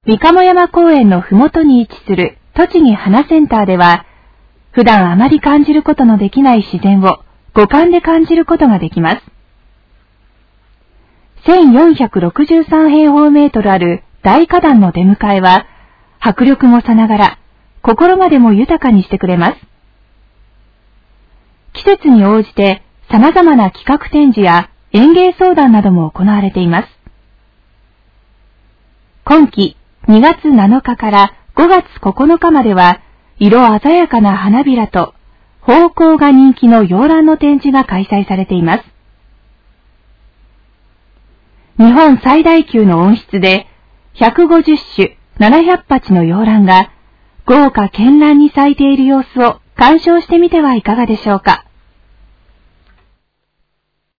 三鴨山公園のふもとに位置する栃木花センターでは、普段あまり感じることのできない自然を五感で感じることができます。1463平方メートルある大花壇の出迎えは、迫力もさながら、心までも豊かにしてくれます。季節に応じて様々な企画展示や園芸相談なども行われています。今期2月7日から5月9日までは、色鮮やかな花びらと芳香が人気の洋蘭の展示が開催されています。日本最大級の温室で150種700鉢の洋蘭が豪華絢爛に咲いている様子を鑑賞してみてはいかがでしょうか。